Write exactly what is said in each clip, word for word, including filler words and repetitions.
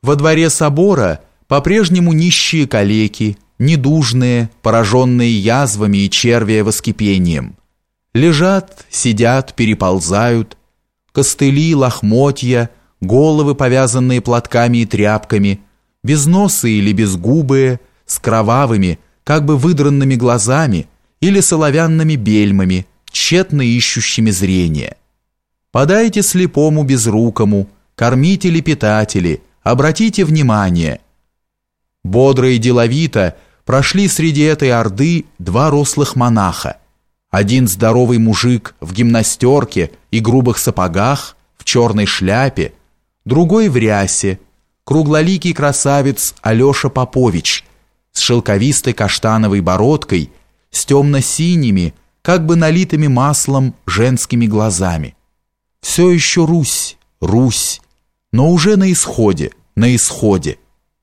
Во дворе собора по-прежнему нищие калеки, недужные, пораженные язвами и червия воскипением. Лежат, сидят, переползают, костыли, лохмотья, головы, повязанные платками и тряпками, безносые или безгубые, с кровавыми, как бы выдранными глазами или соловянными бельмами, тщетно ищущими зрения. Подайте слепому безрукому, кормители-питатели, обратите внимание. Бодро и деловито прошли среди этой орды два рослых монаха. Один здоровый мужик в гимнастерке и грубых сапогах, в черной шляпе, другой в рясе, круглоликий красавец Алеша Попович с шелковистой каштановой бородкой, с темно-синими, как бы налитыми маслом женскими глазами. Все еще Русь, Русь, но уже на исходе, на исходе.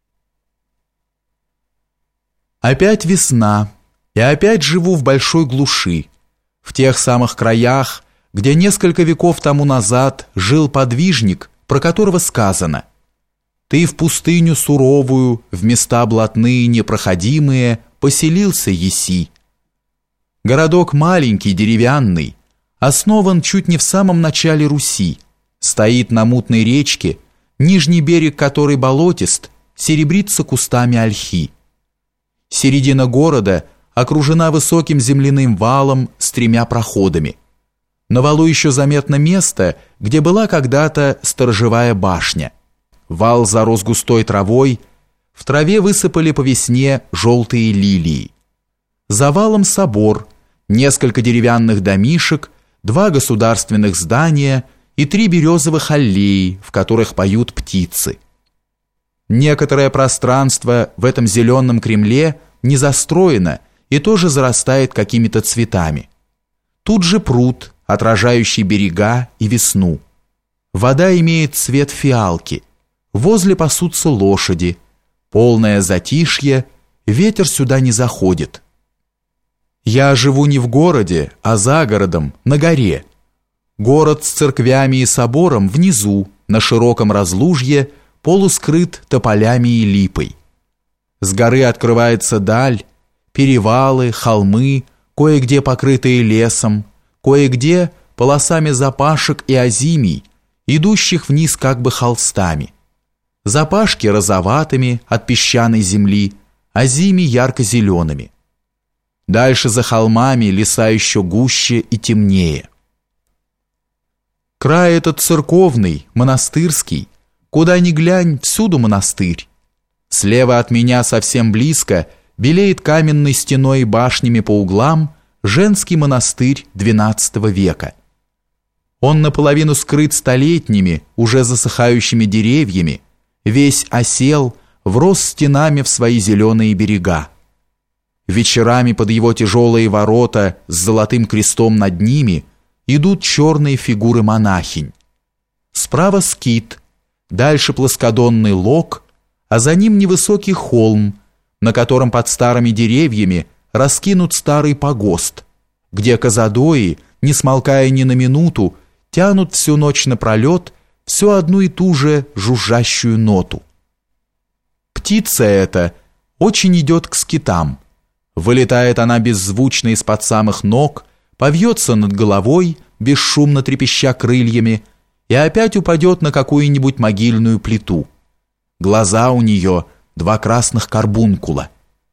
Опять весна, и опять живу в большой глуши, в тех самых краях, где несколько веков тому назад жил подвижник, про которого сказано: «Ты в пустыню суровую, в места блатные непроходимые, поселился еси». Городок маленький, деревянный, основан чуть не в самом начале Руси, стоит на мутной речке, нижний берег которой болотист, серебрится кустами ольхи. Середина города окружена высоким земляным валом с тремя проходами. На валу еще заметно место, где была когда-то сторожевая башня. Вал зарос густой травой, в траве высыпали по весне желтые лилии. За валом собор, несколько деревянных домишек, два государственных здания и три березовых аллеи, в которых поют птицы. Некоторое пространство в этом зеленом Кремле не застроено и тоже зарастает какими-то цветами. Тут же пруд, отражающий берега и весну. Вода имеет цвет фиалки. Возле пасутся лошади. Полное затишье, ветер сюда не заходит. Я живу не в городе, а за городом, на горе. Город с церквями и собором внизу, на широком разлужье, полускрыт тополями и липой. С горы открывается даль, перевалы, холмы, кое-где покрытые лесом, кое-где полосами запашек и озимий, идущих вниз как бы холстами. Запашки розоватыми от песчаной земли, озими ярко-зелеными. Дальше за холмами леса еще гуще и темнее. Край этот церковный, монастырский, куда ни глянь, всюду монастырь. Слева от меня совсем близко белеет каменной стеной и башнями по углам женский монастырь двенадцатого века. Он наполовину скрыт столетними, уже засыхающими деревьями, весь осел, врос стенами в свои зеленые берега. Вечерами под его тяжелые ворота с золотым крестом над ними идут черные фигуры монахинь. Справа скит, дальше плоскодонный лог, а за ним невысокий холм, на котором под старыми деревьями раскинут старый погост, где казадои, не смолкая ни на минуту, тянут всю ночь напролет всю одну и ту же жужжащую ноту. Птица эта очень идет к скитам. Вылетает она беззвучно из-под самых ног, повьется над головой, бесшумно трепеща крыльями, и опять упадет на какую-нибудь могильную плиту. Глаза у нее два красных карбункула.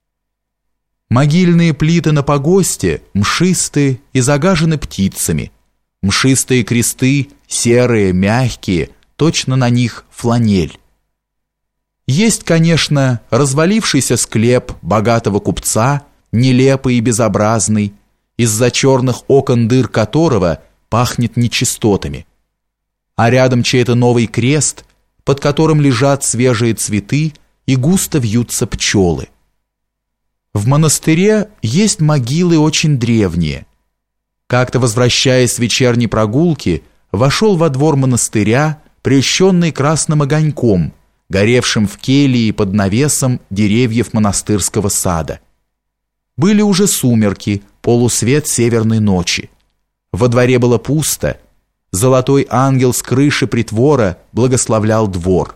Могильные плиты на погосте мшистые и загажены птицами. Мшистые кресты серые, мягкие, точно на них фланель. Есть, конечно, развалившийся склеп богатого купца, нелепый и безобразный, из-за черных окон дыр которого пахнет нечистотами. А рядом чей-то новый крест, под которым лежат свежие цветы и густо вьются пчелы. В монастыре есть могилы очень древние. Как-то, возвращаясь с вечерней прогулки, вошел во двор монастыря, прельщенный красным огоньком, горевшим в келье под навесом деревьев монастырского сада. Были уже сумерки, полусвет северной ночи. Во дворе было пусто. Золотой ангел с крыши притвора благословлял двор.